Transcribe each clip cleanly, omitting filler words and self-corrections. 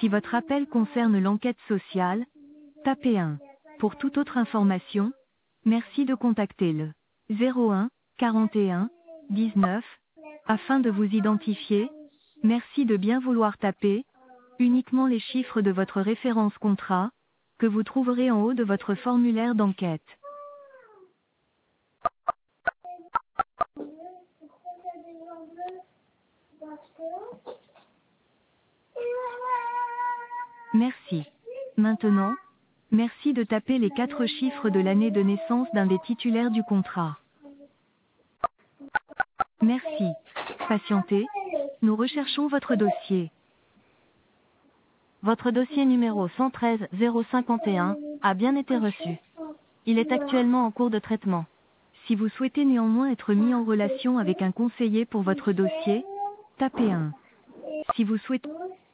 Si votre appel concerne l'enquête sociale, tapez 1. Pour toute autre information, merci de contacter le 01 41 19 afin de vous identifier. Merci de bien vouloir taper uniquement les chiffres de votre référence contrat que vous trouverez en haut de votre formulaire d'enquête. Merci. Maintenant, merci de taper les 4 chiffres de l'année de naissance d'un des titulaires du contrat. Merci. Patientez. Nous recherchons votre dossier. Votre dossier numéro 113 051 a bien été reçu. Il est actuellement en cours de traitement. Si vous souhaitez néanmoins être mis en relation avec un conseiller pour votre dossier, tapez 1. Si vous souhaitez...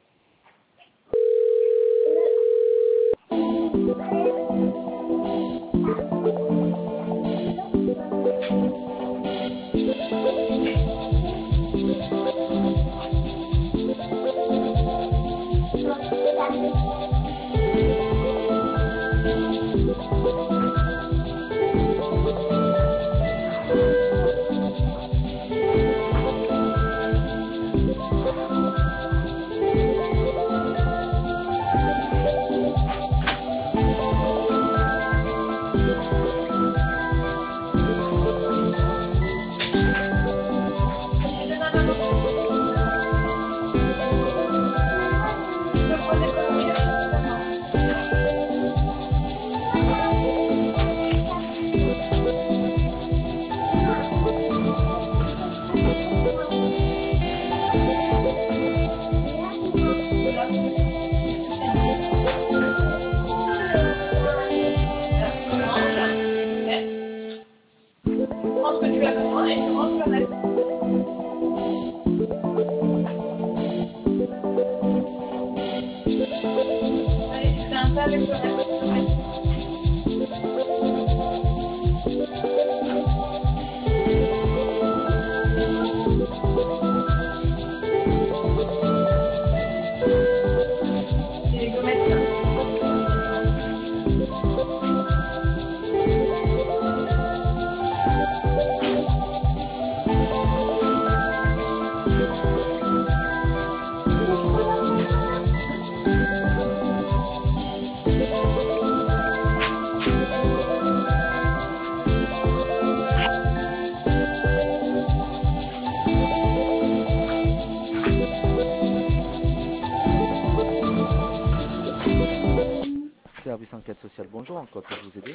Service enquête sociale, bonjour, en quoi puis-je vous aider?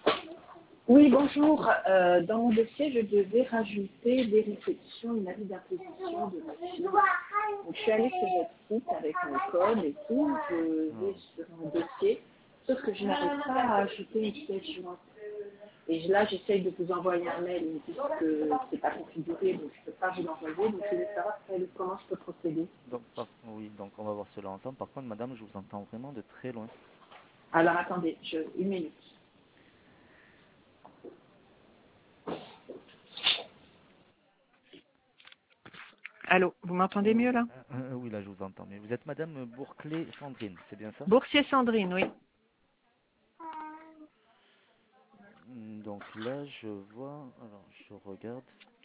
Oui, bonjour. Dans mon dossier, je devais rajouter des réceptions, une avis d'imposition de ma fille. Donc, je suis allée sur votre site avec mon code et tout. Je vais sur mon dossier, sauf que je n'arrive pas à ajouter une pièce jointe. Et là, j'essaye de vous envoyer un mail, mais puisque c'est pas configuré, donc je ne peux pas vous l'envoyer. Donc, je voulais savoir comment je peux procéder. Donc, oui, donc on va voir cela ensemble. Par contre, madame, je vous entends vraiment de très loin. Alors, attendez, une minute. Allô, vous m'entendez mieux là? Oui, là, je vous entends. Mais vous êtes madame Bourclé Sandrine, c'est bien ça? Boursier Sandrine, oui. Donc là, je vois... Alors, je regarde.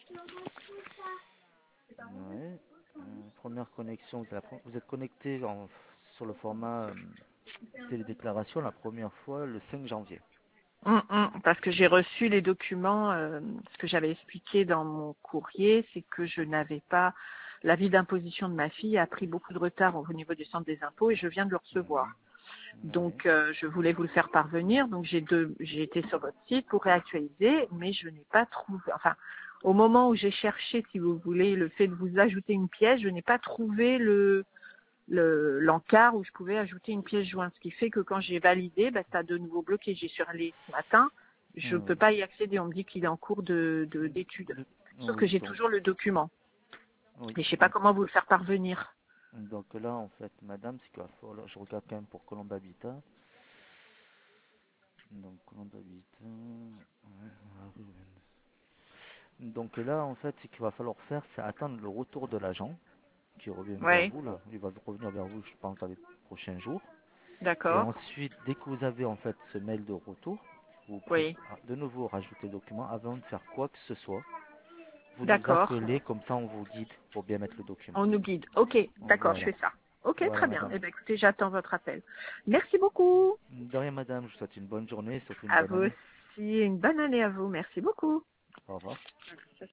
Ouais. Première connexion, vous êtes connecté sur le format télédéclaration la première fois le 5 janvier. Parce que j'ai reçu les documents, ce que j'avais expliqué dans mon courrier, c'est que je n'avais pas, l'avis d'imposition de ma fille a pris beaucoup de retard au niveau du centre des impôts et je viens de le recevoir. Donc je voulais vous le faire parvenir, donc j'ai été sur votre site pour réactualiser, mais je n'ai pas trouvé, enfin au moment où j'ai cherché, si vous voulez, le fait de vous ajouter une pièce, je n'ai pas trouvé l'encart où je pouvais ajouter une pièce jointe, ce qui fait que quand j'ai validé, ça a de nouveau bloqué. J'y suis allée ce matin, je ne peux pas y accéder, on me dit qu'il est en cours d'étude. Sauf que Oui, j'ai donc, toujours le document. oui, Et je ne sais pas comment vous le faire parvenir. donc là, en fait, madame, c'est qu'il va falloir, je regarde quand même pour Colombe Habitat. Donc, Colombe Habitat, ouais, la rue 22. Donc là, en fait, ce qu'il va falloir faire, c'est attendre le retour de l'agent. qui revient vers Oui, vous. Là. Il va revenir vers vous, je pense, dans les prochains jours. Et d'accord. ensuite, dès que vous avez en fait ce mail de retour, vous pouvez Oui, de nouveau rajouter le document avant de faire quoi que ce soit. Vous nous d'accord. appelez, comme ça on vous guide pour bien mettre le document. On nous guide. Ok, d'accord, je Voilà, fais ça. Ok, voilà très bien. madame. Eh bien, écoutez, j'attends votre appel. Merci beaucoup. De rien madame, je vous souhaite une bonne journée et surtout une À bonne vous année. aussi. Une bonne année à vous. Merci beaucoup. Au revoir.